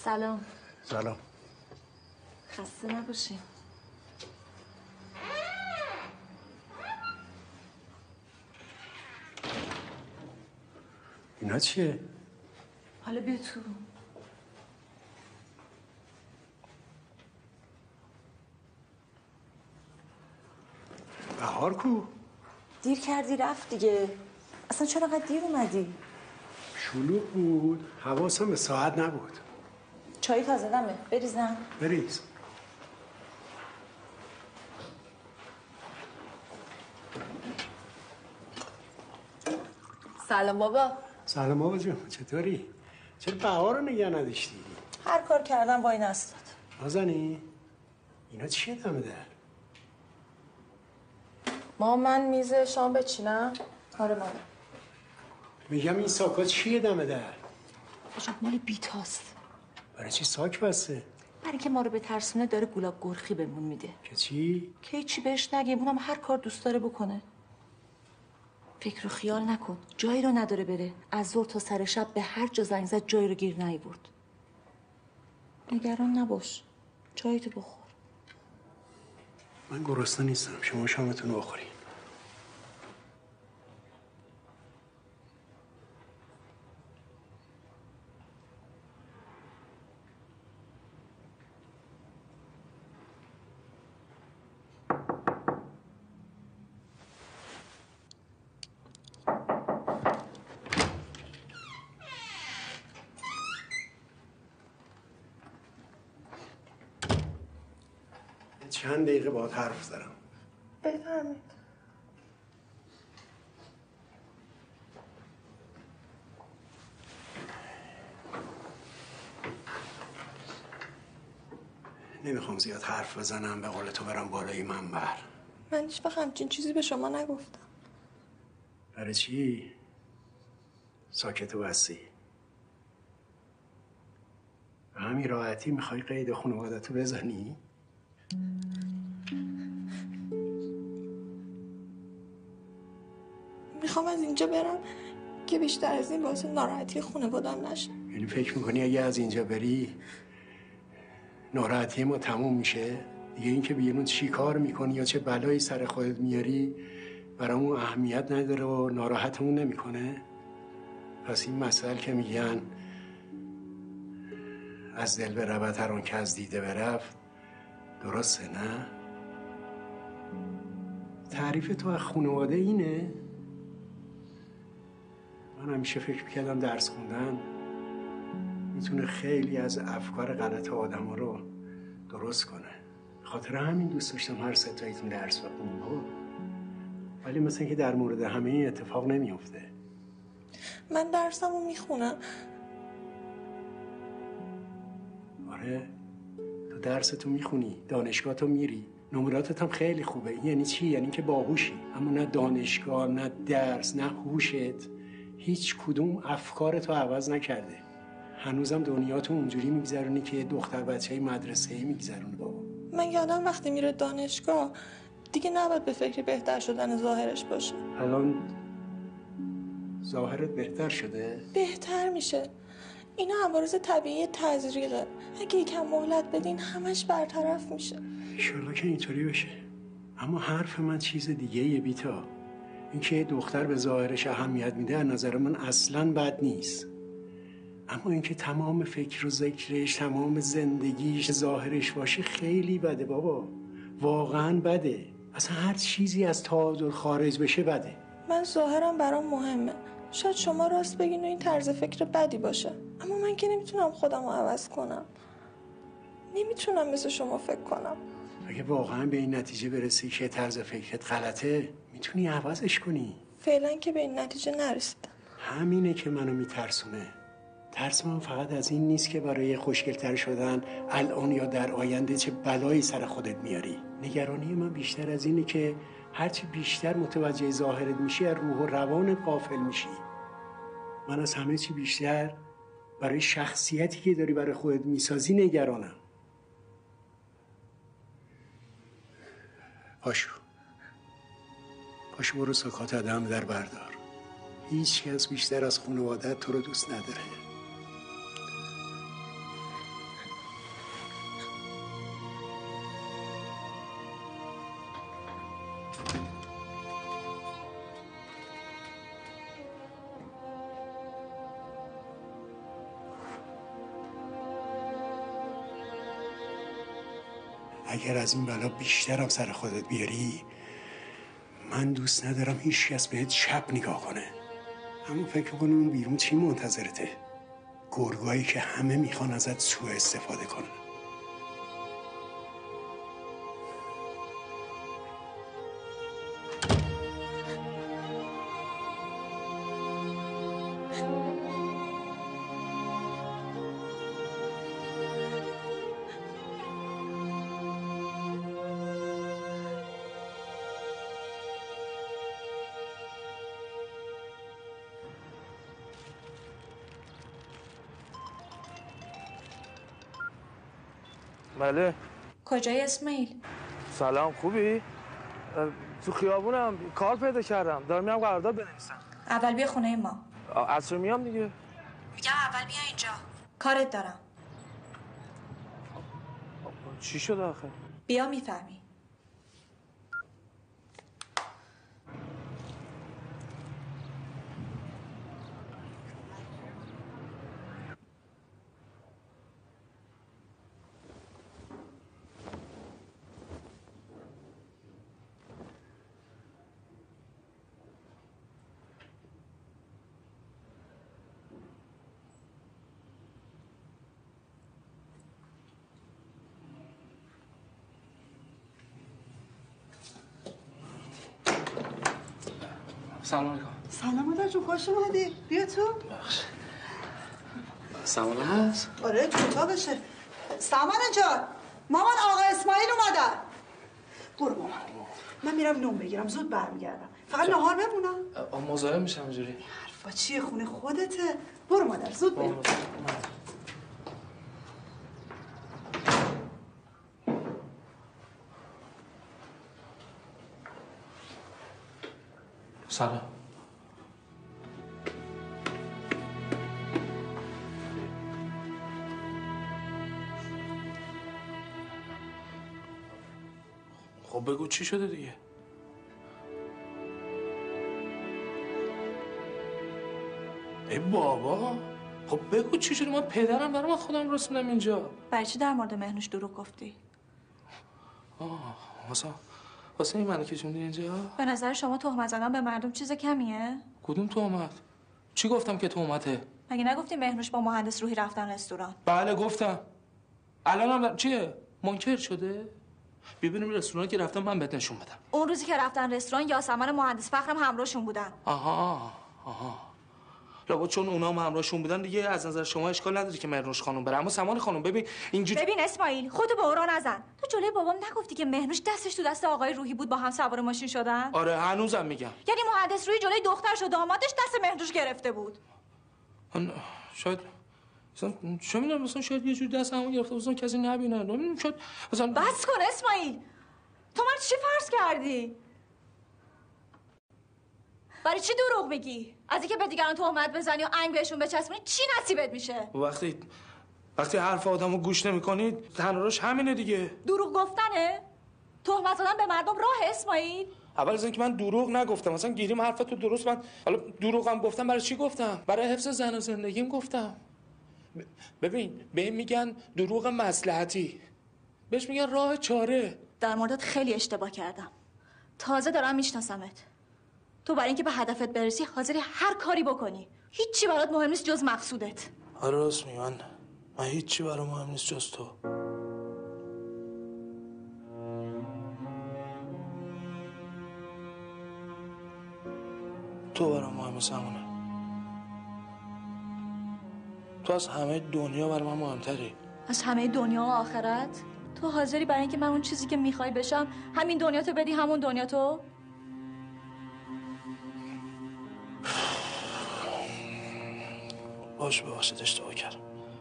سلام. سلام. خسته نباشی. اینا چیه؟ حالا بیا تو. بهار کو؟ دیر کردی رفت دیگه. اصلا چرا انقدر دیر اومدی؟ شلوغ بود، حواسم به ساعت نبود. چای تازه دمه، بریزم. بریز. سلام بابا. سلام بابا جون، چطوری؟ چرا بهار رو نگه نداشتی؟ هر کار کردم وای نستاد. نازنی؟ اینا چیه دمه در؟ ما من میز شام بچینم؟ آره مامان. میگم این ساکا چیه دمه در؟ باشم مال بیتاست. برای چی ساک بسته؟ برای که ما رو به ترسونه داره گلاب گرخی بهمون میده. که چی؟ که چی بهش نگیم، اونم هر کار دوست داره بکنه. فکر و خیال نکن، جایی رو نداره بره. از ظهر تا سر شب به هر جا زنگ زد جایی رو گیر نیورد. نگران نباش، چایتو بخور. من گرسنه نیستم، شما شامتون رو بخورین. چند دقیقه باهات حرف دارم. بفرمایید. نمیخوام زیاد حرف بزنم، به قول تو برم بالای منبر. من هیچ وقت همچین چیزی به شما نگفتم. برای چی؟ ساکت و بسی. به همین راحتی میخوای قید خانوادتو بزنی؟ میخوام از اینجا برم که بیشتر از این باعث ناراحتی خانواده‌ام نشه. یعنی فکر میکنی اگه از اینجا بری ناراحتی ما تموم میشه؟ دیگه این که بیرون چی کار میکنی یا چه بلایی سر خودت میاری برامون اهمیت نداره و ناراحتمون نمیکنه؟ پس این مسئله که میگن از دل برود هر آن که از دیده برفت، درسته نه؟ تعریف تو از خانواده اینه؟ من همیشه فکر میکردم درس خوندن میتونه خیلی از افکار غلط آدم ها رو درست کنه. خاطر همین دوست داشتم هر ستاییتون درس بخونیم. ولی مثل اینکه در مورد همه این اتفاق نمیفته. من درسمو میخونم. آره، تو درستو میخونی، دانشگاهتو میری، نمراتت هم خیلی خوبه. این یعنی چی؟ یعنی که باهوشی. اما نه دانشگاه، نه درس، نه هوشت، هیچ کدوم افکارتو عوض نکرده. هنوزم دنیاتو اونجوری میگذرونی که دختر بچه‌ای مدرسه‌ای میگذرونه. بابا من یادم وقتی میره دانشگاه دیگه نباید به فکر بهتر شدن ظاهرش باشه. الان ظاهرت بهتر شده؟ بهتر میشه. اینا عوارض طبیعی تزریقه. اگه یکم مهلت بدین همش برطرف میشه. انشالله که اینطوری بشه. اما حرف من چیز دیگه یه بیتا. اینکه دختر به ظاهرش اهمیت میده از نظر من اصلاً بد نیست. اما اینکه تمام فکر و ذکرش، تمام زندگیش ظاهرش باشه خیلی بده بابا. واقعاً بده. اصلا هر چیزی از تعادل خارج بشه بده. من ظاهرم برام مهمه. شاید شما راست بگین و این طرز فکر بدی باشه، اما من که نمیتونم خودم رو عوض کنم. نمیتونم مثل شما فکر کنم. اگه واقعاً به این نتیجه برسی که طرز فکرت غلطه میتونی عوضش کنی. فعلا که به این نتیجه نرسیدم. همینه که منو میترسونه. ترس من فقط از این نیست که برای خوشگل‌تر شدن الان یا در آینده چه بلایی سر خودت میاری. نگرانی من بیشتر از اینه که هرچی بیشتر متوجه ظاهرت میشی از روح و روانت غافل میشی. من از همه چی بیشتر برای شخصیتی که داری برای خودت میسازی نگرانم. پاشو برو سکات دم در بردار. هیچ کس بیشتر از خانواده‌ات تو رو دوست نداره. اگر از این بلا بیشترم سر خودت بیاری من دوست ندارم هیچ کس بهت چپ نگاه کنه. اما فکر کنم اون بیرون چی منتظرته؟ گرگایی که همه میخوان ازت سوء استفاده کنن. بله. کجای اسماعیل؟ سلام، خوبی؟ تو خیابونم کار پیدا کردم، دارم میرم قرارداد بنویسم. اول بیا خونه ما. عصر میام دیگه. میگم اول بیا اینجا، کارت دارم. چی شد آخه؟ بیا میفهمی. سلام علیکم. سلام مادر جون، خوش اومدی. بیا تو. سامان هست؟ آره تو اتاقشه. سامان جان، مامان آقا اسماعیل اومدن. برو مامان، من میرم نون بگیرم، زود برمیگردم. فقط نهار بمونم. مزاحم میشم اینجوری. حرفا چیه، خونه خودته. برو مادر، زود برو. سلام. خب بگو چی شده دیگه؟ ای بابا، خب بگو چی شده؟ من پدرم دارم، من خودم رسوندم اینجا. برای چی در مورد مهنوش دروغ گفتی؟ واسه این منو که جوندی اینجا؟ به نظر شما تهمت زدن به مردم چیز کمیه؟ کدوم تهمت؟ چی گفتم که تهمته؟ مگه نگفتی مهنوش با مهندس روحی رفتن رستوران؟ بله گفتم. الانم چیه؟ منکر شده؟ ببینیم رستوران که رفتم من بهت نشون بدم. اون روزی که رفتن رستوران یاسمن مهندس فخرم همراهشون بودن. آها. لابد چون اونا هم همراهشون بودن دیگه از نظر شما اشکال نداره که مهنوش خانم بره. اما سامان خانم ببین اینجوری. ببین اسماعیل، خودتو به اورا نزن. تو جلوی بابام نگفتی که مهنوش دستش تو دست آقای روحی بود، با هم سوار ماشین شدن؟ آره هنوزم میگم. یعنی مهندس روحی جلوی دخترش و دامادش دست مهنوش گرفته بود. شاید چه میدونم مثلا شاید یه جور دست همون گرفته مثلا کسی نبینه. نمیدونم شاید مثلا. بس کن اسماعیل. تو من چی فرض کردی؟ برای چی دروغ میگی؟ از اینکه به دیگران تهمت بزنی و انگ بهشون بچسبونی چی نصیبت میشه؟ وقتی حرف آدمو گوش نمی‌کنی تنها راهش همینه دیگه. دروغ گفتنه؟ تهمت زدن به مردم راه اسماعیل؟ اول از اینکه من دروغ نگفتم، مثلا گیریم حرفتو درست. من حالا دروغم گفتم برای چی گفتم؟ برای حفظ زن و زندگیم گفتم. ببین به این میگن دروغ مصلحتی، بهش میگن راه چاره. در موردت خیلی اشتباه کردم. تازه دارم میشناسمت. تو برای اینکه به هدفت برسی حاضری هر کاری بکنی. هیچی برات مهم نیست جز مقصودت. آره راست میگی. من هیچی برام مهم نیست جز تو. تو برام مهمه سمونه. تو از همه دنیا برای من مهمتری. از همه دنیا و آخرت؟ تو حاضری برای اینکه من اون چیزی که میخوای بشم همین دنیا تو بدی همون دنیا تو؟ ببخشید اشتباه کردم.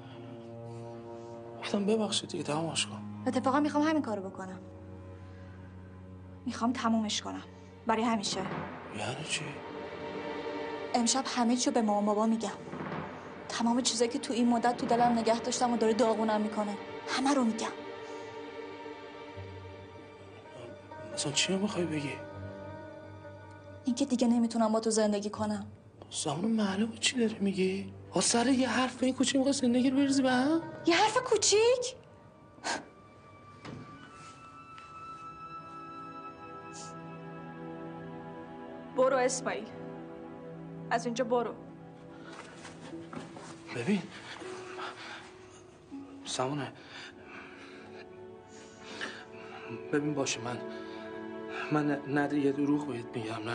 گفتم ببخشید دیگه تمامش کن. اتفاقا میخوام همین کارو بکنم. میخوام تمومش کنم. برای همیشه. یعنی چی؟ امشب همه چیو به مامان بابا میگم. تمام چیزایی که تو این مدت تو دلم نگه داشتم و داره داغونم میکنه همه رو میگم. مثلا چی رو میخوای بگی؟ اینکه دیگه نمیتونم با تو زندگی کنم. زمان معلومه چی داری میگی؟ سر یه حرف به این کوچی میخوای زندگی رو بریزی به هم؟ یه حرف کوچیک؟ اسماعیل. از اینجا برو. ببین سمونه، ببین باشه، من نه یه دروغ بهت میگم،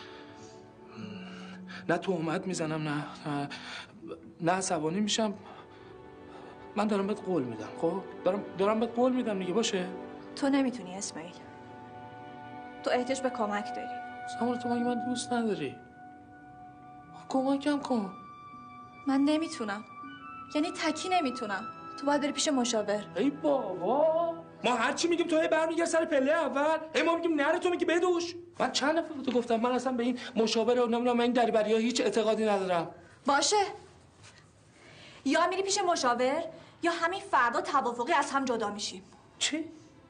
نه تهمت میزنم، نه عصبانی میشم. من دارم بهت قول میدم. خب دارم بهت قول میدم دیگه. باشه تو نمیتونی اسماعیل. تو احتیاج به کمک داری. سمونه تو مگه من دوست نداری؟ کمکم کن. من نمیتونم، یعنی تکی نمیتونم. تو باید بری پیش مشاور. ای بابا، ما هر چی میگیم تو هی برمیگردی سر پله اول. ما میگیم نره، تو میگی بدوش. من چند دفعه تو گفتم من اصلا به این مشاور و نمیدونم این دریبری‌ها هیچ اعتقادی ندارم. باشه، یا میری پیش مشاور یا همین فردا توافقی از هم جدا میشیم. چی؟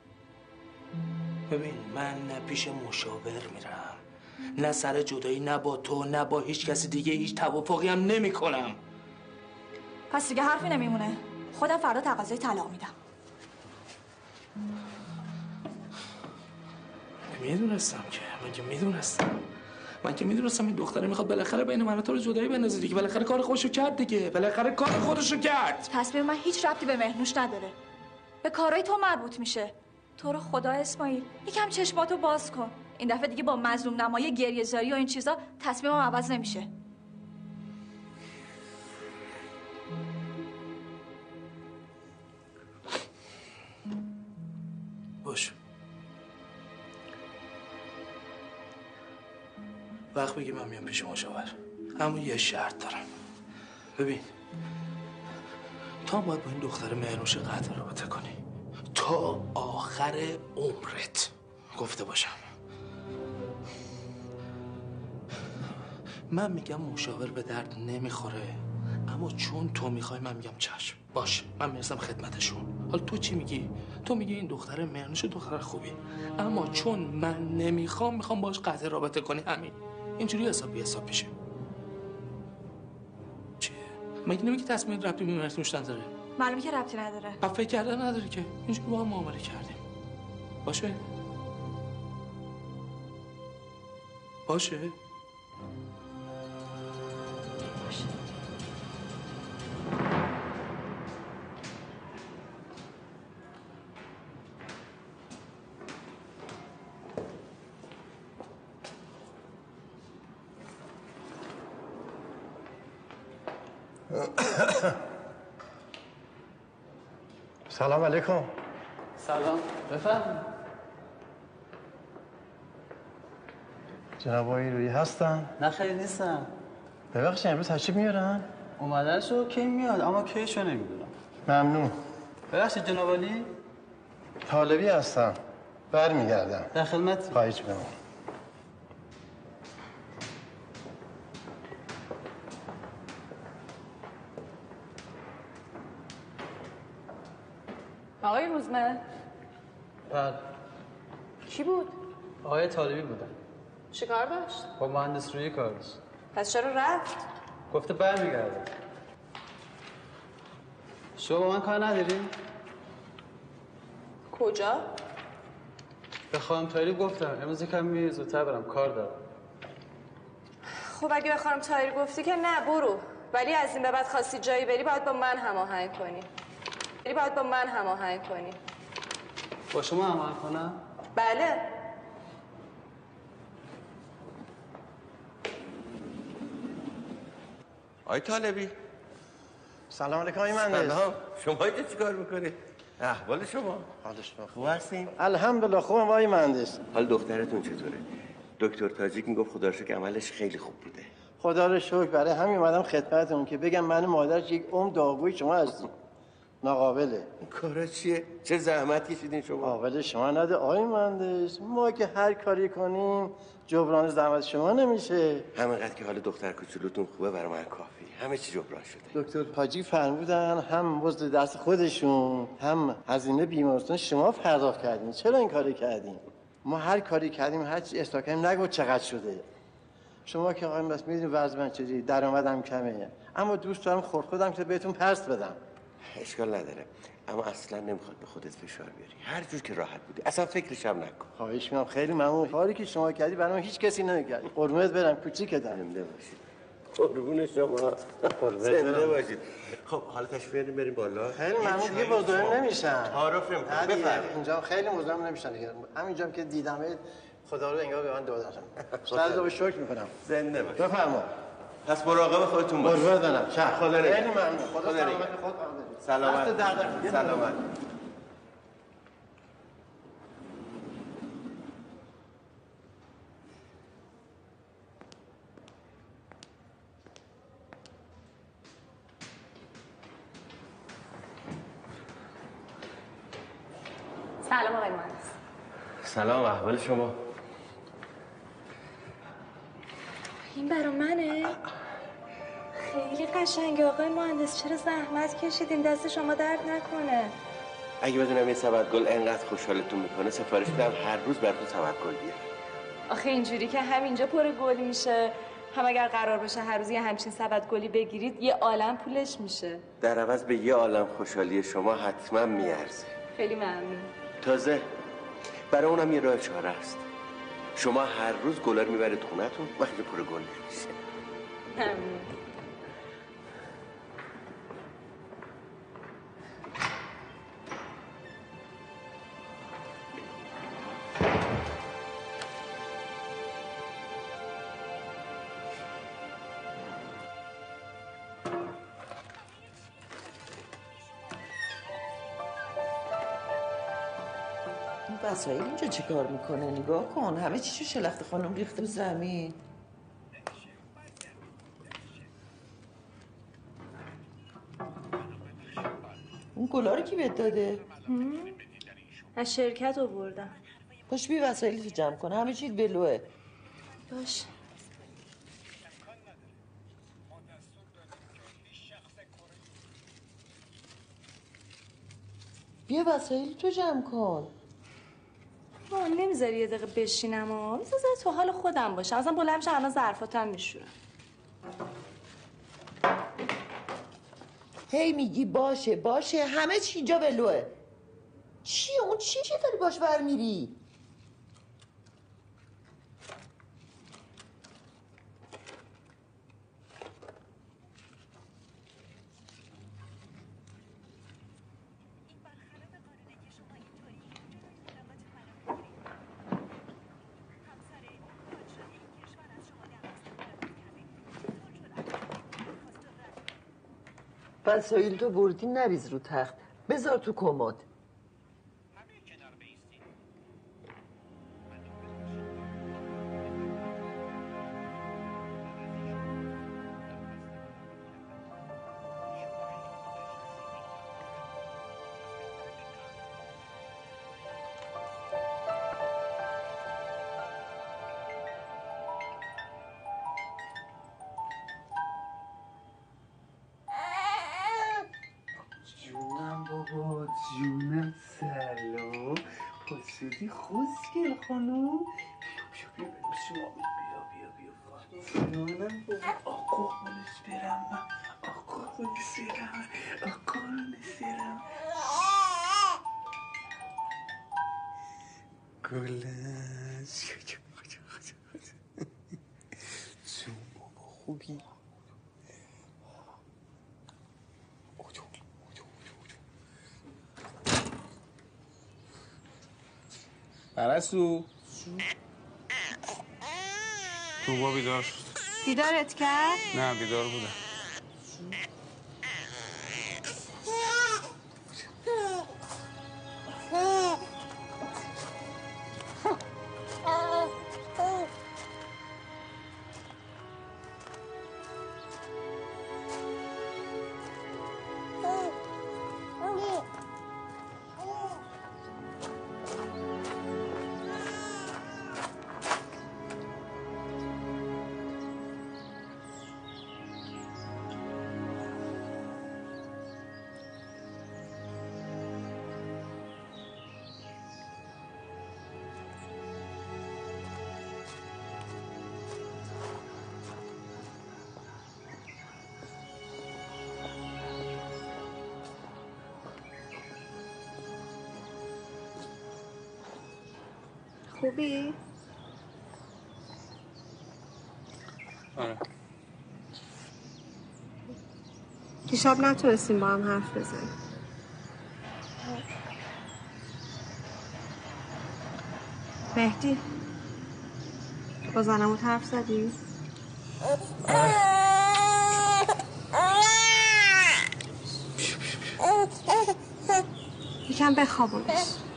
ببین من نه پیش مشاور میرم، نه سر جدایی، نه با تو، نه با هیچ کسی دیگه هیچ توافقی هم نمی کنم. پس دیگه حرفی نمیمونه. خودم فردا تقاضای طلاق میدم. میدونستم که من که میدونستم این دختره میخواد بالاخره بین من و تو رو جدایی بندازه دیگه. بالاخره کار خودشو کرد دیگه. بالاخره کار خودشو کرد. تصمیم من هیچ ربطی به مهنوش نداره. به کارهای تو مربوط میشه. تو رو خدا اسماعیل یکم چشماتو باز کن. این دفعه دیگه با مظلوم نمایی، گریه‌زاری و این چیزا تصمیمم عوض نمیشه. باشه. وقت بگی من میام پیش مشاور. اما یه شرط دارم. ببین تا باید با این دختر مهنوش قطع رابطه کنی تا آخر عمرت. گفته باشم من میگم مشاور به درد نمیخوره، اما چون تو میخوای من میگم چشم. باشه من میرسم خدمتشون. حالا تو چی میگی؟ تو میگی این دختر مهنوش دختر خوبی، اما چون من میخوام باش قطع رابطه کنی. همین اینجوری حساب میشه. چیه؟ مگه نمیگی تصمیم ربطی به مهنوش نداره؟ معلومه که ربطی نداره. من فکر کردن نداره که اینجوری با هم معامله کردیم. باشه؟ سلام علیکم. سلام، بفرمایید. جناب آقای رویی هستن؟ نه خیلی نیستم. ببخشید امروز تشریف میارن؟ اومدنشو کی میاد اما کیشو نمیدونم. ممنون. ببخشید جناب عالی. طالبی هستم. برمیگردم. در خدمت. خواهش می‌کنم. آقای روزمه بله. کی بود؟ آقای طالبی بودن. چی کار داشت؟ با مهندس رویی کار داشت. پس چرا رفت؟ گفته برمیگرده. شما با من کار نداری؟ کجا؟ به خانم طاهری گفتم امروز یکم زودتر برم، کار دارم. خب اگه به خانم طاهری گفتی که نه برو، ولی از این به بعد خواستی جایی بری باید با من هماهنگ کنی. با شما هماهنگ کنم؟ بله. آقای طالبی. سلام علیکم آقای مهندس. سلام. شما اینجا چیکار میکنید؟ احوال شما؟ حالش بخیر. خوب هستین؟ الحمدلله خوبم آقای مهندس. حال دخترتون چطوره؟ دکتر تاجیک میگفت خدا رو شکر عملش خیلی خوب بوده. خدا رو شکر. برای همین اومدم خدمتتون که بگم من و مادرش یک عمر دعاگوی شما هستیم. ناقابله. این کارا چیه؟ چه زحمت کشیدین شما؟ قابل شما نده آقای مهندس. ما که هر کاری کنیم جبران زحمت شما نمیشه. همینقدر که حال دختر کوچولوتون خوبه برای من کافی. همه چی جبران شده. دکتر تاجی فرمودن هم مزد دست خودشون هم هزینه بیمارستان شما پرداخت کردین. چرا این کاری کردین؟ ما هر کاری کردیم هر چی اصلاح کردیم نگو چقدر شده. شما که آقای بس میدونید وضع من چجوری، درآمدم کمه، اما دوست دارم خودم که بهتون پس بدم. اشکال نداره، اما اصلا نمیخواد به خودت فشار بیاری. هر جور که راحت بودی اصلا فکرش هم نکن. خواهش می‌کنم، خیلی ممنون. کاری که شما کردی برام هیچ کسی نمی‌کرد. قربونت برم، کوچیکتم. زنده باشید. قربون شما. زنده باشید. خب حالا تشریف بریم بالا. خیلی ممنون. دیگه مزاحم نمیشم. تعارف نمی‌کنم. بفرمایید. اینجا خیلی مزاحم نمیشم دیگه. همینجام که دیدمت خدا رو انگار به من دعا داشتم. صد و شکر می‌کنم. زنده باشید. بفرمایید. پس مراقب خودتون باشید. قربونت برم. خدا نگهدار. خیلی ممنون. خدا نگهدار. سلامت. سلامت. سلامت. سلام آقای مهندس. سلام، احوال شما؟ این برا منه؟ خیلی قشنگه آقای مهندس. چرا زحمت کشیدیم؟ دست شما درد نکنه. اگه بدونم این سبد گل انقدر خوشحالتون میکنه سفارش میدم هر روز براتون سبد گل بیارم. آخه اینجوری که همینجا پر گل میشه، هم اگر قرار باشه هر روز یه همچین سبد گلی بگیرید یه عالم پولش میشه. در عوض به یه عالم خوشحالی شما حتما میارزه. خیلی ممنون. تازه برای اونم یه راه چاره است. شما هر روز گلا رو میبرید خونه‌تون وقتی پر گل نمیشه. ممنون. وسایل اینجا چه کار میکنه؟ نگاه کن، همه چیشو شلخت خانم ریخته رو زمین. اون گلا رو کی بهت داده؟ از شرکت آوردم. باش بی وسایلتو جمع کن، همه چیز ولوه. باش. بیا وسایلتو جمع کن. نمیذاری یه دقیقه بشینم و میذاری تو حال خودم باشم. اصلا بلند میشم الان ظرفاتم میشورم. هی میگی باشه باشه، همه چی اینجا ولوه. چیه اون؟ چیه داری باش برمیری؟ وسایل تو بردی نریز رو تخت، بذار تو کمد. بابا جونم، سلام. پاسدی خوشگل خانوم. بیا شما، بیا جونم بابا. قربونش برم من، قربونش برم. گلش جون بابا خوبی؟ پرستو تو با بیدار شد. بیدارت کرد؟ نه بیدار بودم. خوبی؟ آره. دیشب نتونستیم با هم حرف بزنیم. مهدی با زنمون حرف زدی؟ یکم بخوابونش.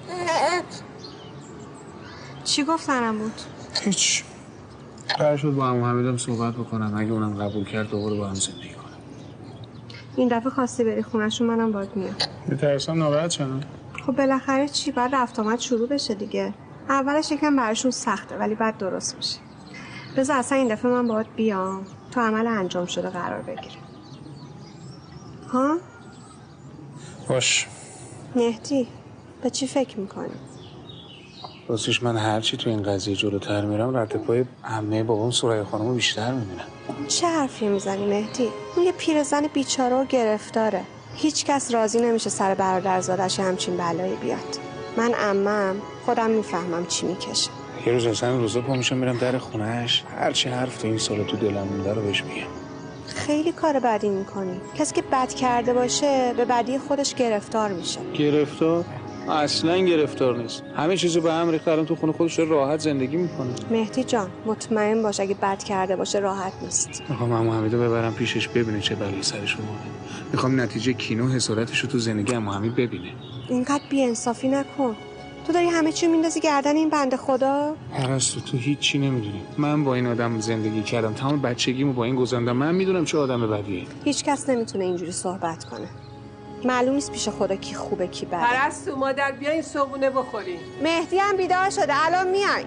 چی گفت زنم بود؟ هیچ. قرار شد با عمو حمیدم صحبت بکنم، اگه اونم قبول کرد دوباره با هم زندگی کنم. این دفعه خواستی بری خونه‌شون، منم باید میام. میترسم ناراحت شدم. خب بالاخره چی؟ بعد رفت آمد شروع بشه دیگه. اولش یکم براشون سخته ولی بعد درست میشه. بذار اصلا این دفعه من باید بیام تا عمل انجام شده قرار بگیره. ها؟ باش. مهدی به چی فکر میکنی؟ راستش من هرچی تو این قضیه جلوتر میرم رد پای عمه بابام سریا خانمو بیشتر میبینم. چه حرفی میزنی مهدی؟ اون یه پیرزن بیچاره و گرفتاره. هیچ کس راضی نمیشه سر برادرزادش همچین بلایی بیاد. من عمم خودم میفهمم چی میکشه. یه روز اصلا روزا پا میشم میرم در خونهش، هرچی حرف تو این سالا تو دلم مونده رو بهش میگم. خیلی کار بدی میکنی. کسی که بد کرده باشه به بدی خودش گرفتار میشه. گرفتار؟ اصلا گرفتار نیست. همه چیزو به هم ریخته، الان تو خونه خودش راحت زندگی میکنه. مهدی جان مطمئن باش اگه بد کرده باشه راحت نیست. میخوام عمو حمیدو ببرم پیشش ببینه چه بلایی سرش آورده. میخوام نتیجه کینو حسادتش رو تو زندگی عمو حمید ببینه. اینقدر بی‌انصافی نکن. تو داری همه چی میندازی گردن این بنده خدا؟ پرستو تو هیچی نمیدونی. من با این آدم زندگی کردم، تمام بچگیمو با این گذروندم. من میدونم چه آدم بدیه. هیچ کس نمیتونه اینجوری صحبت کنه. معلوم نیست پیش خدا کی خوبه کی بده. پرستو مادر بیا این صبحونه بخوریم. مهدی هم بیدار شده، الان میای.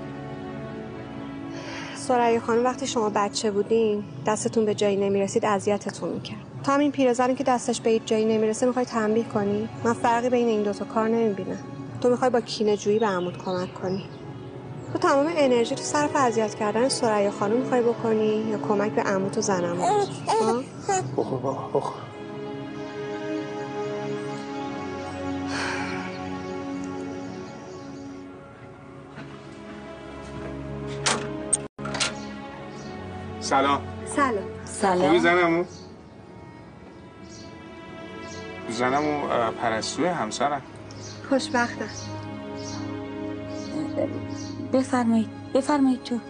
سریا خانم وقتی شما بچه بودین دستتون به جایی نمیرسید اذیتتون میکرد. تا همین پیرزنی که دستش به هیچ جایی نمیرسه میخوای تنبیه کنی؟ من فرقی بین این دوتا کار نمیبینم. تو میخوای با کینه جویی به عمود کمک کنی. تو تمام انرژی تو صرف اذیت کردن سریا خانم میخوای بکنی یا کمک به عمود و زنم؟ بخور بابا بخور. سلام. سلام. خوبی زنمو؟ زنمو پرستوی همسرم. خوشبختم. بفرمایید تو.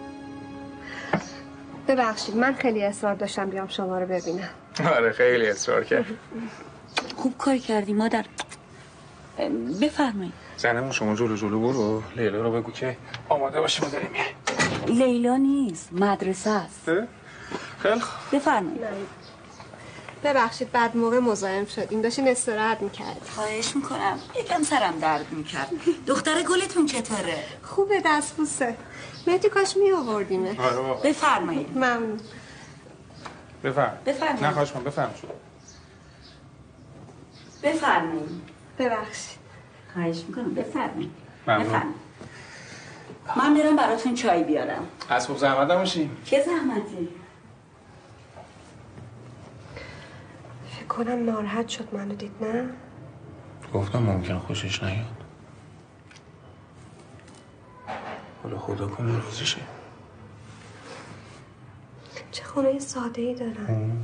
ببخشید من خیلی اصرار داشتم بیام شما رو ببینم. آره خیلی اصرار کرد. خوب کار کردی مادر. بفرمایید. زنمو شما جلو برو، لیلا رو بگو که آماده باشه ما داریم میایم. لیلا نیست، مدرسه است. خیلی خوب. بفرمایید. ببخشید بعد موقع مزاحم شدیم، داشتیم استراحت میکردیم. خواهش میکنم، یکم سرم درد میکرد. دختر گلتون چطوره؟ خوبه، دستبوسه. مهدی کاش میآوردیمه. بفرمایید. ممنون. بفرمایید. نه خواهش کنم بفرمایید. بفرمایید. ببخشید. خواهش میکنم بفرمایید. ممنون. من میرم براتون چای بیارم. از خوب زحمت نباشیم. چه زحمتی؟ فکر کنم ناراحت شد منو دید، نه؟ گفتم ممکن خوشش نیاد. حالا خدا کنه راضی شه. چه خونه ساده ای دارن.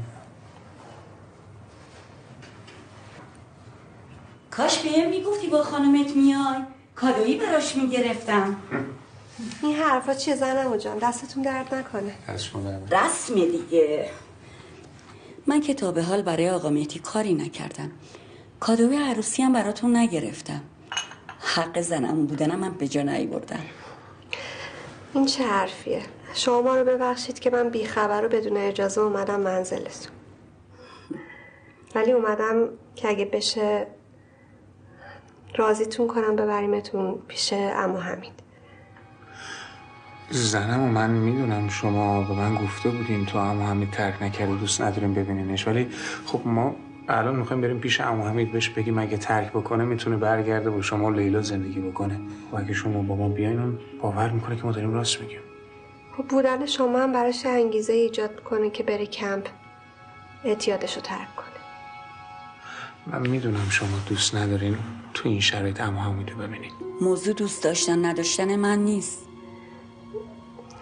کاش بهم میگفتی با خانومت میای، کادویی براش میگرفتم. این حرفا چیه زنمو جان؟ دستتون درد نکنه. رسمه دیگه. من که تا به حال برای آقا مهدی کاری نکردم. کادوی عروسی هم براتون نگرفتم. حق زنمون بودنم من به جا نیاوردم. این چه حرفیه؟ شما ما رو ببخشید که من بیخبر و بدون اجازه اومدم منزلتون. ولی اومدم که اگه بشه راضیتون کنم ببریمتون پیش عمو حمید. زنم و من میدونم شما به من گفته بودین تو عمو حمید ترک نکرده دوست نداریم ببینینش، ولی خب ما الان میخوایم بریم پیش عمو حمید بهش بگیم اگه ترک بکنه میتونه برگرده با شما و لیلا زندگی بکنه و اگه شما با ما بیاین اون باور میکنه که ما داریم راست میگیم. خب بودن شما هم براش انگیزه ایجاد کنه که بره کمپ اعتیادشو ترک کنه. من میدونم شما دوست ندارین تو این شرایط عمو حمیدو ببینید. موضوع دوست داشتن نداشتن من نیست.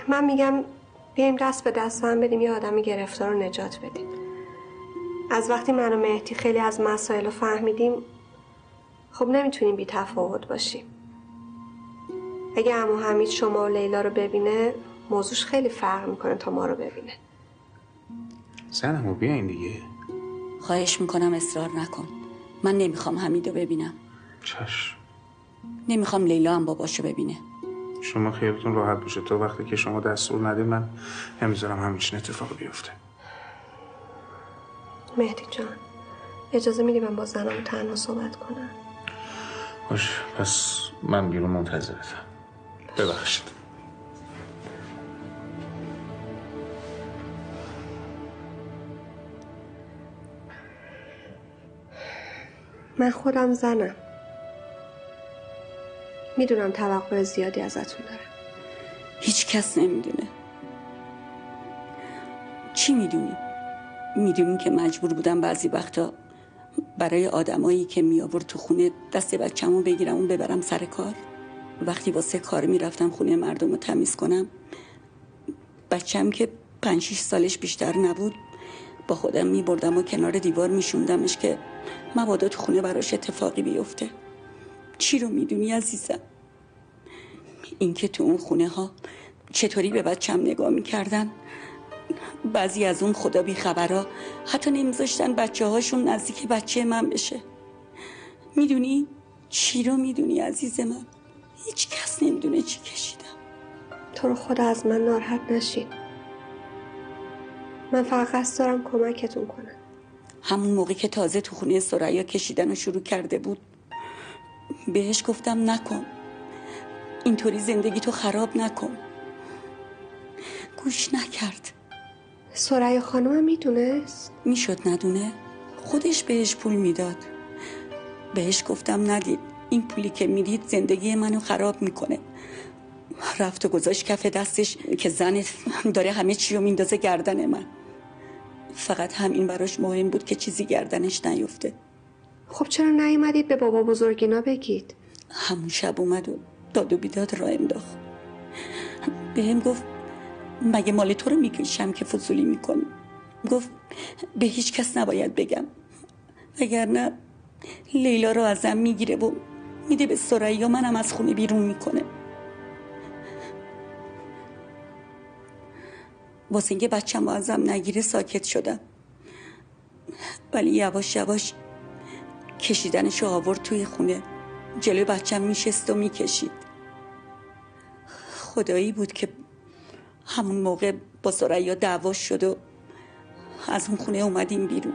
من میگم بیایم دست به دست هم بدیم یه آدمی گرفتار رو نجات بدیم. از وقتی من و مهدی خیلی از مسائل رو فهمیدیم خب نمیتونیم بی تفاوت باشیم. اگه عمو حمید شما و لیلا رو ببینه موضوعش خیلی فرق میکنه تا ما رو ببینه. زنمو بیاین دیگه. خواهش میکنم اصرار نکن. من نمیخوام حمیدو ببینم. چشم. نمیخوام لیلا هم باباشو ببینه. شما خیالتون راحت باشه، تا وقتی که شما دستور ندید من نمیذارم همچین اتفاقی بیفته. مهدی جان اجازه میدی من با زنم تنها صحبت کنم؟ باشه پس من بیرون منتظرتم. ببخشید. من خودم زنم، میدونم توقع زیادی ازتون دارم. هیچ کس نمیدونه. چی میدونی؟ میدونی که مجبور بودم بعضی وقتا برای آدمایی که می آورد تو خونه دست بچه‌مو بگیرم اون ببرم سر کار. وقتی واسه کار میرفتم خونه مردم رو تمیز کنم، بچه‌م که 5-6 سالش بیشتر نبود با خودم میبردم و کنار دیوار میشوندمش که مبادا تو خونه براش اتفاقی بیفته. چی رو میدونی عزیزم؟ این که تو اون خونه ها چطوری به بچه‌م نگاه میکردن. بعضی از اون خدا بی خبرها حتی نمیذاشتن بچه هاشون نزدیک بچه من بشه. میدونی؟ چی رو میدونی عزیز من؟ هیچ کس نمیدونه چی کشیدم. تو رو خدا از من ناراحت نشین. من فقط قصد دارم کمکتون کنم. همون موقع که تازه تو خونه ثریا کشیدن رو شروع کرده بود بهش گفتم نکن، اینطوری زندگی تو خراب نکن. گوش نکرد. ثریا خانم میدونست؟ میشد ندونه؟ خودش بهش پول میداد. بهش گفتم ندید، این پولی که میدید زندگی منو خراب میکنه. رفت و گذاشت کف دستش که زنت داره همه چی رو میندازه گردن من. فقط همین براش مهم بود که چیزی گردنش نیفته. خب چرا نیومدید به بابا بزرگینا بگید؟ همون شب اومد و داد و بیداد راه انداخت. بهم گفت مگه مال تو رو میکشم که فضولی میکنی؟ گفت به هیچ کس نباید بگم وگرنه لیلا رو ازم میگیره و میده به ثریا، منم از خونه بیرون میکنه. واسه اینکه بچه‌مو ازم نگیره ساکت شدم، ولی یواش یواش کشیدنشو آورد توی خونه. جلوی بچه‌م میشست و میکشید. خدایی بود که همون موقع با ثریا دعواش شد و از اون خونه اومدیم بیرون.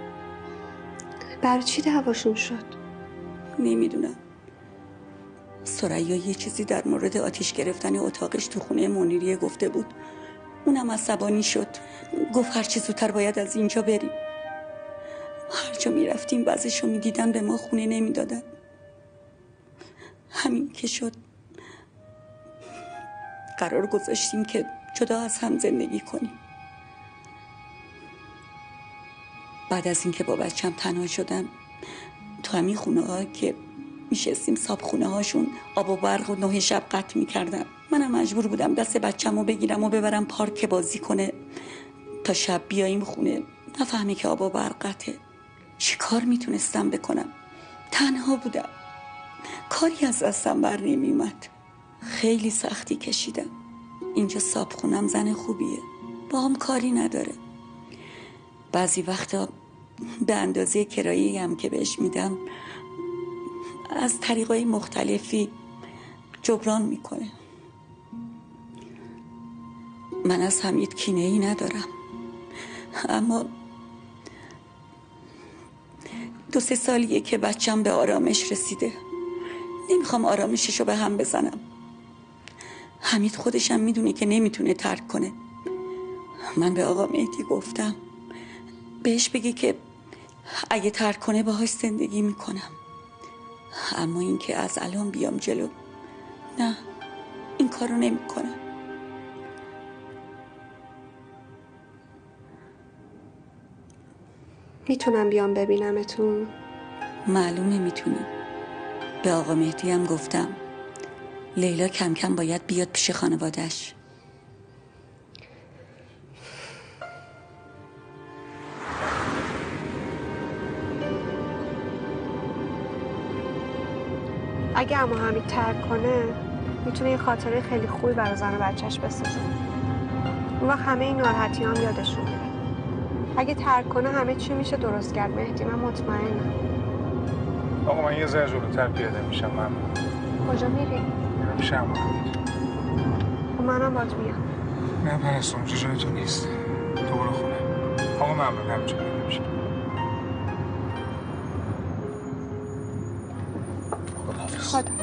برای چی دعواشون شد؟ نمیدونم. ثریا یه چیزی در مورد آتیش گرفتن اتاقش تو خونه منیریه گفته بود. اونم عصبانی شد، گفت هرچی زودتر باید از اینجا بریم. هر جا میرفتیم وضعشو میدیدن به ما خونه نمیدادن. همین که شد قرار گذاشتیم که جدا از هم زندگی کنیم. بعد از اینکه با بچم تنها شدم تو همین خونه ها که میشستیم صاحب خونه هاشون آب و برق و 9 شب قطع میکردم. منم مجبور بودم دست بچه‌مو بگیرم و ببرم پارک بازی کنه تا شب بیاییم خونه نفهمه که آب و برق قطعه. چی کار میتونستم بکنم؟ تنها بودم، کاری از دستم بر نمیومد. خیلی سختی کشیدم. اینجا صاحب خونم زن خوبیه، با هم کاری نداره. بعضی وقتا به اندازه کرایه‌ای هم که بهش میدم از طریقای مختلفی جبران میکنه. من از حمید کینه‌ای ندارم، اما 2-3 سالیه که بچم به آرامش رسیده. نمیخوام آرامششو به هم بزنم. حمید خودشم میدونه که نمیتونه ترک کنه. من به آقا مهدی گفتم بهش بگه که اگه ترک کنه باهاش زندگی میکنم، اما این که از الان بیام جلو، نه، این کارو نمیکنم. میتونم بیام ببینمتون؟ معلومه میتونی. به آقا مهدی هم گفتم لیلا کم کم باید بیاد پیش خانوادش. اگه عمو حمید ترک کنه میتونه یه خاطره خیلی خوبی برای زن و بچهش بسازه. اون وقت همه این ناراحتی هم یادشون میره. اگه ترک کنه همه چی میشه درست کرد مهدی، من مطمئنم. آقا من یه ذره جلوتر پیاده میشم. ممنون. کجا میری؟ میرم پیش عمو حمید. خب منم باهات میام. نه پرستو اونجا جای تو نیست. تو برو خونه. آقا ممنون، همینجا پیاده میشم. خداحافظ. خدا.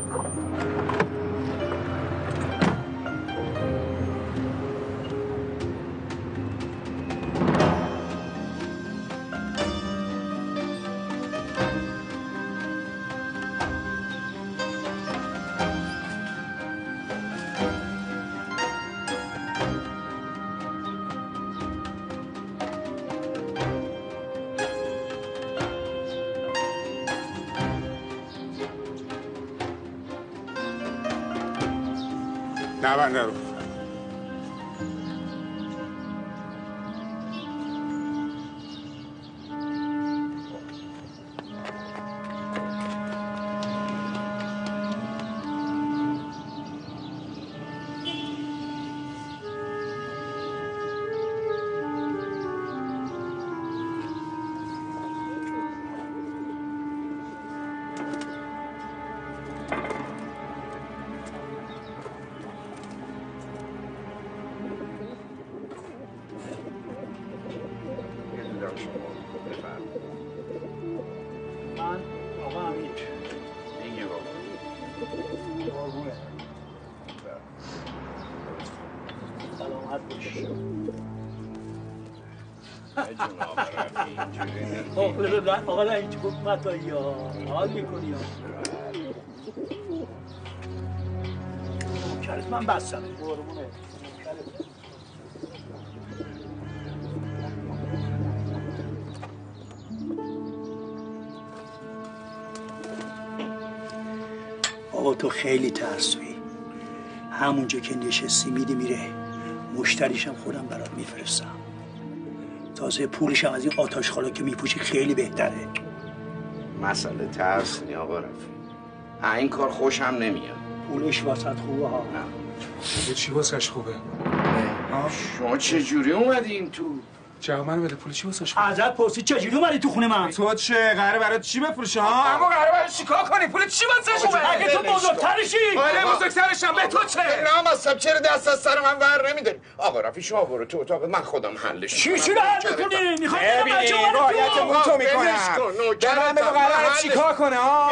نبنده رو. آقا نه اینجا گفت مطایی ها حال میکنی ها کرد من بستم قربونه آقا تو خیلی ترسویی. همونجا که نشستی میری میره، مشتریشم خودم برات میفرستم. تازه پولش هم از این آتش خالا که میپوشی خیلی بهتره. مسئله ترس نی آقا رفیق. این کار خوشم نمیاد. پولش واسط خوبه ها. نه چی واسش خوبه؟ شما چه جوری اومدین تو؟ جواب منو بده، پول چی واسش خوبه؟ ازت پرسید چه جوری اومدی تو خونه من؟ تو چه قراره برات چی بفروشه ها؟ اما قراره برای چیکار کنی؟ پول چی واسش خوبه؟ اگه تو بزرگترشی. آره بزرگترشم، به تو چه؟ نه اصلا چرا دست از سر من ور نمیداری؟ آقا رفیق شما برو تو اتاق، من خودم حلش چی رو حل میکنی؟ میخوای ببین رعایت تو میکنم. من بگو قراره چیکار کنه ها؟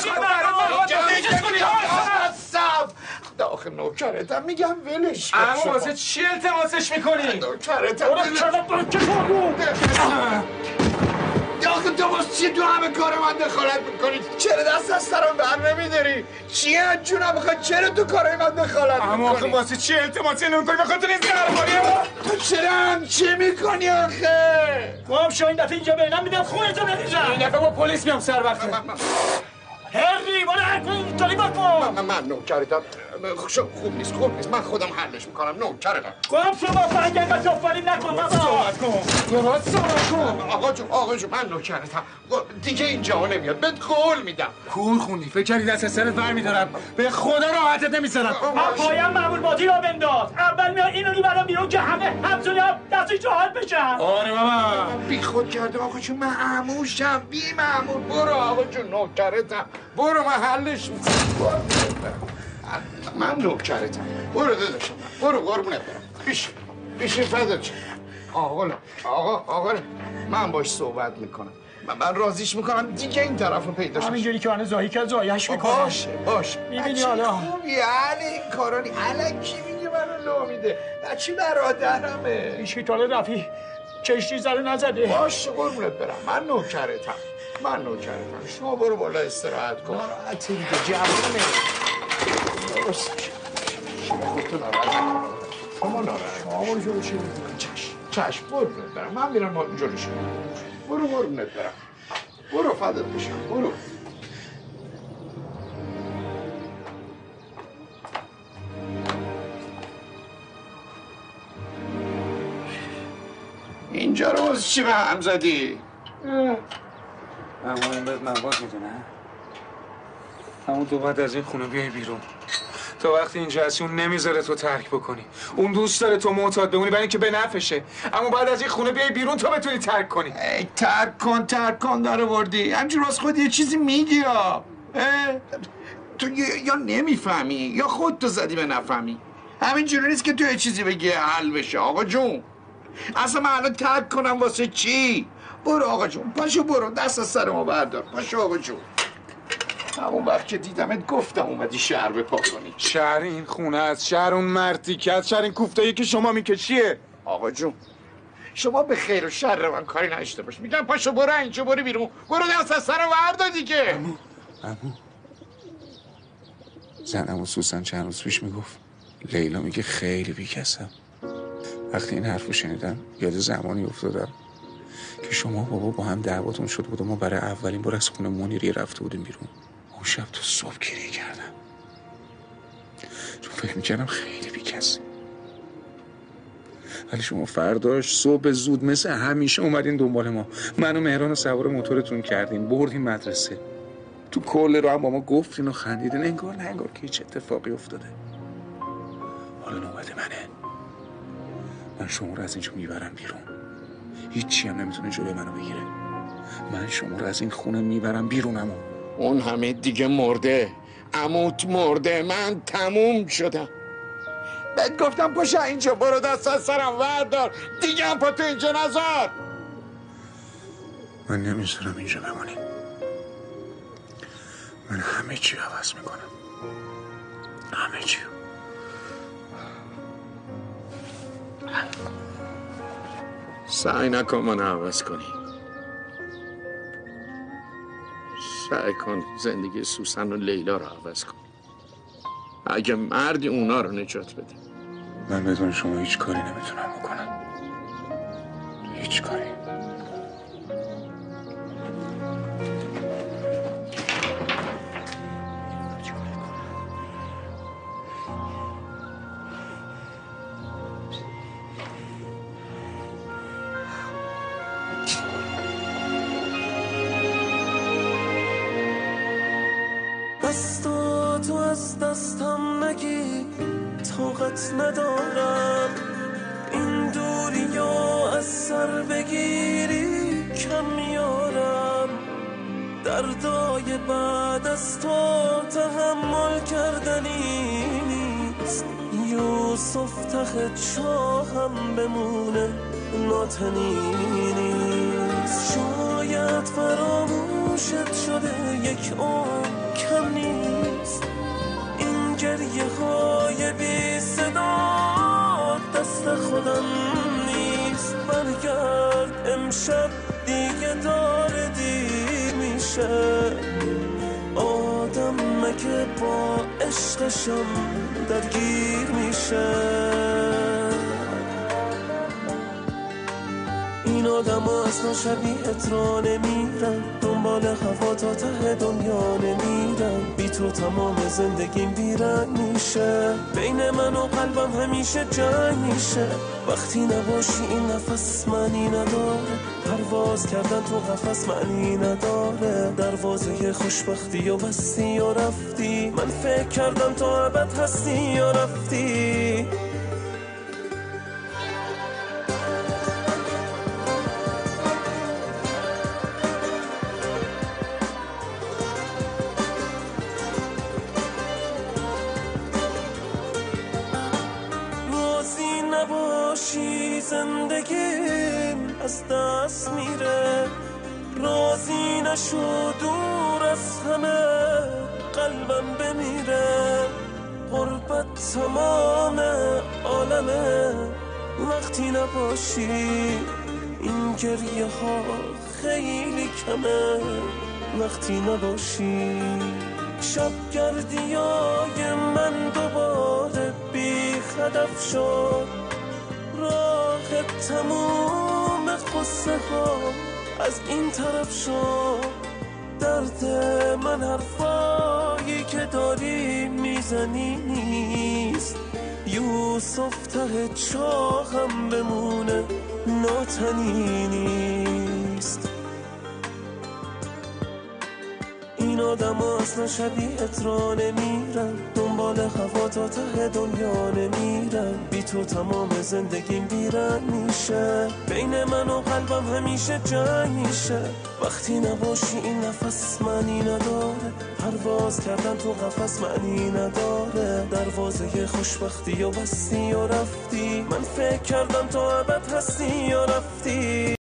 آخه نوکرتم میگم ولش کن. اما واسه چی التماسش میکنی؟ نوکرتم برو که آخه تو واسه چی تو همه کار من دخالت میکنی؟ چرا دست از سرم بر نمیداری؟ چیه از جونم بخواد چرا تو کارای من دخالت میکنی؟ اما آخه واسه چی التماسی نمیکنی؟ بخاطر این زرباری تو چرا همچی میکنی آخه؟ گم شو این دفعه اینجا بینم میدم خونتو بریزم. این دفعه با پلیس میام سر وقته. هری برو هر کن اینطوری بکن. من نوکرتم. خوب نیست من خودم حلش میکنم نوکرتم. گم شو با فنگل و توفالی نکن بابا. صحبت کن. آقا جون من نوکرتم. دیگه اینجا نمیاد. بهت قول میدم. کور خوندی. فکر کردی دست از سرت ور میدارم. به خدا راحتت نمیذارم. من پایم مامور بازی را بنداز. اول میاد اینو میبرم بیرون که همه همسونی ها دستش راحت بشن. آره بابا. بی خود کردم آقا جون، من عموشم. بی مامور برو آقا جون نوکرتم. برو من حلش میکنم. من نوکرتم. برو داداشم. برو قربونت برم. پیش فدات شم. آقا من باش صحبت میکنم. من راضیش میکنم دیگه این طرف رو پیدا شد. همینجوری که من زاهی که زایش میکنم. باشه میبینی حالا خوبی علی این کارانی الکی میگه منو لو میده. بچی برادرمه. ایشکی تاله رفی کشتی زده نزده. باشه قربونت برم. من نوکرتم. شما برو بالا استراحت کن. ناراحتی دیگه جوانه. خودتو ناراحت نکن. شما ناراحت. شما برو جلوشی چشم قربونت برم. من میرم جلوشی. برو قربونت برم. برو فدات بشم. برو. اینجا رو واسه چی به هم زدی؟ اما این بهت مواز میدونه؟ اما تو بعد از این خونه بیای بیرون. تا وقتی اینجا هستی اون نمیذاره تو ترک بکنی. اون دوست داره تو معتاد بمونی برای اینکه به نفعشه. اما بعد از این خونه بیای بیرون تا بتونی ترک کنی. ای ترک کن داره وردی. همجور از خود یه چیزی میگی یا تو یا نمیفهمی یا خودتو زدی به نفهمی. همینجوری نیست که تو یه چیزی بگی حل بشه آقا جون. اصلا من الان ترک کنم واسه چی؟ برو آقا جون، پاشو برو، دست از سر ما بردار. پاشو آقا جون. همون وقت که دیدمت گفتم اومدی شهر بپا کنی. شهر این خونه است، شهر اون مردی که از شهر این کوفتایی که شما میکشیه. آقا جون شما به خیر و شر من کاری نداشته باش. میگم پاشو برو اینجا، برو بیرون، برو دست از سر بردار دیگه. عمو زنم و سوسن چند روز پیش میگفت لیلا میگه خیلی بیکسم. وقتی این حرفو شنیدم یاد زمانی افتادم که شما بابا با هم دعواتون شده بود و ما برای اولین بار از خونه منیری رفته بودیم بیرون. اون شب تو صبح گریه کردم چون فکر میکردم خیلی بیکسی. ولی شما فرداش صبح زود مثل همیشه اومدین دنبال ما. من و مهران رو سوار موتورتون کردین، بردین مدرسه. تو کل رو هم با ما گفتین و خندیدین انگار نه انگار که هیچ اتفاقی افتاده. حالا نوبت منه. من شما رو از اینجا میبرم بیرون. هیچی هم نمیتونه جلوی منو بگیره. من شما رو از این خونه میبرم بیرون. عمو اون همه دیگه مرده. عموت مرده. من تموم شدم. بهت گفتم پاشو اینجا، برو دست از سرم وردار. دیگه هم پا تو اینجا نذار. من نمیذارم اینجا بمونی. من همه چی عوض میکنم. همه چی. سعی نکن منو عوض کنی. سعی کن زندگی سوسن و لیلا رو عوض کن. اگه مردی اونا رو نجات بده. من بدون شما هیچ کاری نمیتونم بکنم. هیچ کاری. دستاتو از دستم نگی، طاقت ندارم این دوری یا از سر بگیری کم میارم. دردای بعد از تو تحمل کردنی نیست. یوسف ته چاهم بمونه ناتنی نیست. شاید فراموشت شده یک عمر کم نیست. این گریه های بی صدا دست خودم نیست. برگرد امشب دیگه داره دیر میشه. آدم مگه با عشقشم درگیر میشه. این آدم ها اصلا شبیهت را نمیرن. دنبال هوا تا ته دنیا نمیرن. بی تو تمام زندگیم بیرنگ میشه. بین من و قلبم همیشه جنگ میشه. وقتی نباشی این نفس معنی نداره. پرواز کردن تو قفس معنی نداره. دروازه خوشبختی و بستی و رفتی. من فکر کردم تو ابد هستی یا رفتی. زندگیم از دست میره. راضی نشو دور از همه قلبم بمیره. غربت تمام عالمه وقتی نباشی. این گریه ها خیلی کمه وقتی نباشی. شب گردیای من دوباره بی هدف شد. راه تموم قصه ها از این طرف شد. درد من حرفایی که داری میزنی نیست. یوسف ته چاهم بمونه ناتنی نیست. این این آدم ها اصلا شبیهت را نمیرن، دنبال هوا تا ته دنیا نمیرن، بی تو تمام زندگیم بیرن میشه، بین من و قلبم همیشه جنگ میشه، وقتی نباشی این نفس معنی نداره، پرواز کردن تو قفس معنی نداره، دروازه خوشبختی و بستی و رفتی، من فکر کردم تا ابد هستی یا رفتی.